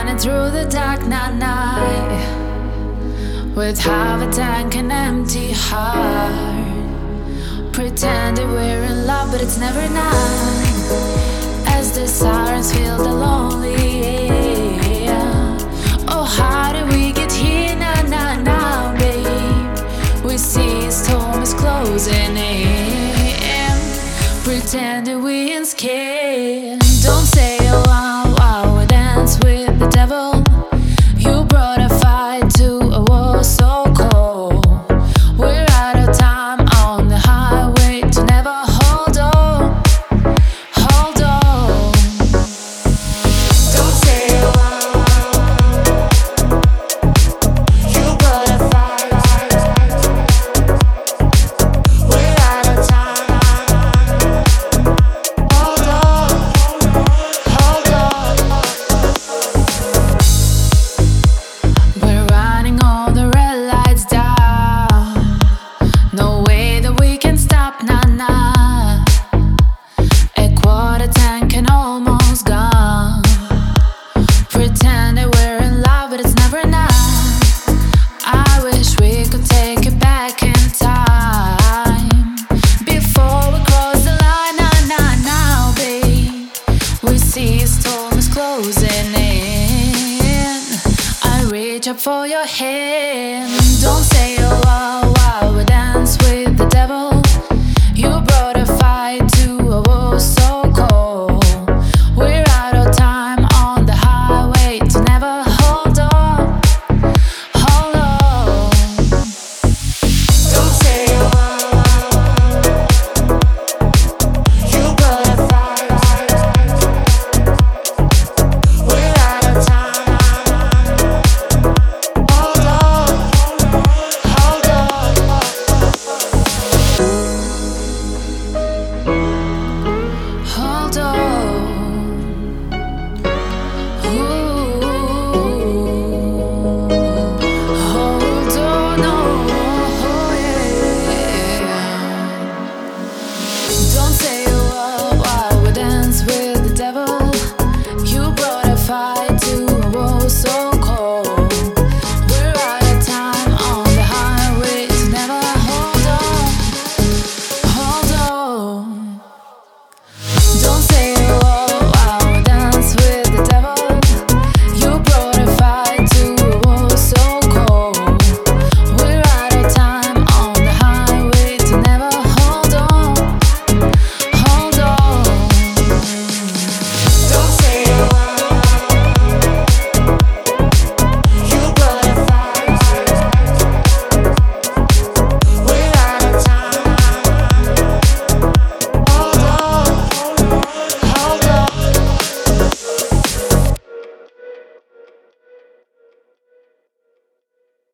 running through the dark night with half a tank and empty heart, pretending we're in love, but it's never enough. As the sirens fill the lonely air. Oh, how did we get here now, babe? We see a storm is closing in, pretending we ain't scared. Don't say oh wow, we dance with the devil. You brought a fight to a war so cold. We're out of time on the highway to never hold on. Don't say oh wow. You brought a fight. We're out of time. Hold on. We're running all the red lights down. No way that we can stop, nah. A quarter tank and almost gone. Pretending we're in love, but it's never enough. I wish we could take it back in time before we cross the line, now, babe. We see a storm is closing in. I reach up for your hand. Don't say oh wow.